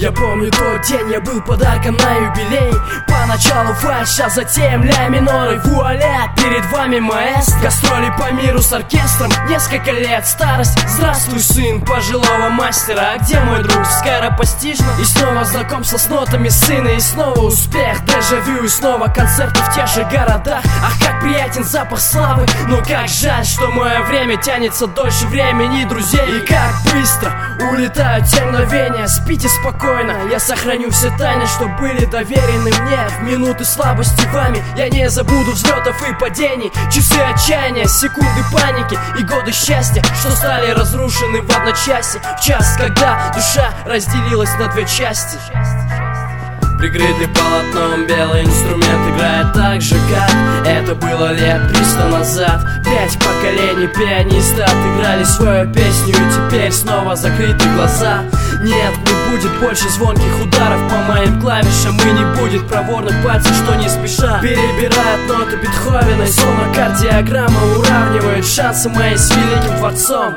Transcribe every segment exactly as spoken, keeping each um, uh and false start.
Я помню тот день, я был подарком на юбилей. Поначалу фальш, а затем ля минор и вуаля. Перед вами маэстро, гастроли по миру с оркестром. Несколько лет, старость, здравствуй, сын пожилого мастера. А где мой друг, скоропостижно? И снова знакомство с нотами сына. И снова успех, дежавю, и снова концерты в тех же городах. Ах, как приятен запах славы. Но как жаль, что мое время тянется дольше времени друзей. И как быстро улетают те мгновения. Спите спокойно, я сохраню все тайны, что были доверены мне. В минуты слабости вами я не забуду взлетов и падений. Часы отчаяния, секунды паники и годы счастья, что стали разрушены в одночасье. В час, когда душа разделилась на две части. Прикрытый полотном белый инструмент играет так же, как это было лет триста назад. Пять поколений пианисты отыграли свою песню, и теперь снова закрыты глаза. Нет, не будет больше звонких ударов по моим клавишам, и не будет проворных пальцев, что не спеша перебирают ноты Бетховена. И словно кардиограмма уравнивает шансы мои с великим творцом.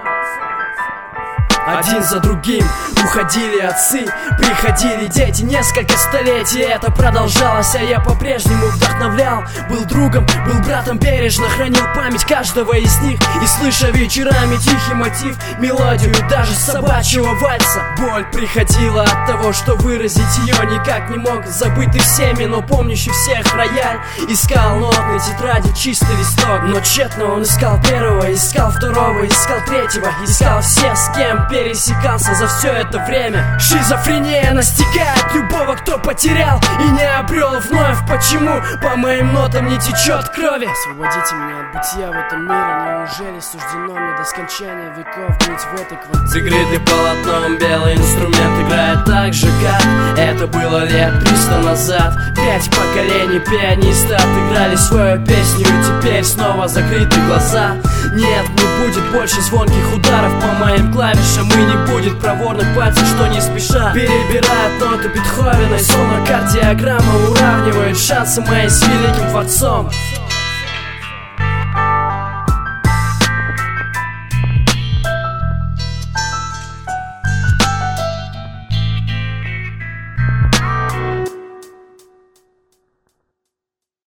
Один за другим уходили отцы, приходили дети, несколько столетий это продолжалось, а я по-прежнему вдохновлял. Был другом, был братом, бережно хранил память каждого из них. И слыша вечерами тихий мотив, мелодию даже собачьего вальса. Боль приходила от того, что выразить ее никак не мог. Забытый всеми, но помнящий всех рояль. Искал нотной тетради чистый листок, но тщетно он искал первого, искал второго, искал третьего, искал все, с кем пересекался за все это время. Шизофрения настигает любого, кто потерял и не обрел вновь. Почему по моим нотам не течет крови? Освободите меня от бытия в этом мире. Неужели суждено мне до скончания веков быть в этой квартире? Закрытый полотном белый инструмент играет так же, как это было лет триста назад. Пять поколений пианисты отыграли свою песню, и теперь снова закрыты глаза. Нет, не будет больше звонких ударов по моим клавишам, и не будет проворных пальцев, что не спеша перебирают ноты Бетховена. И словно кардиограмма уравнивает шансы мои с великим творцом.